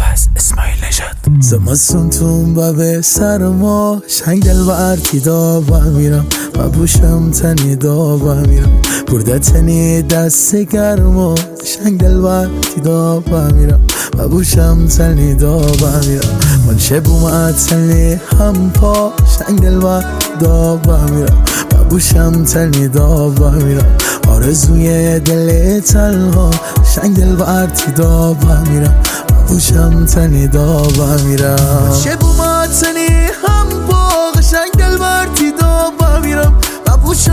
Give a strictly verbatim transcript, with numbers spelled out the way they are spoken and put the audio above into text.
ابوالفضل اسماعیل نژاد. زمستون تو بابه سر ما شنگ دل و ارتیدا با میرم و بوشم تنی دا با میرم برده تنی دست گرم و شنگ دل و ارتیدا با میرم و بوشم تنی دا با میرم من شب اومد تنی هم پا شنگ دل و ارتیدا با میرم و بوشم تنی دا با میرم آرزوی دل تنها شنگ دل و ارتیدا با میرم بوشم تنی دا با میرم شب اومد تنی هم با شنگ دل و ارتیدا با میرم و بوشم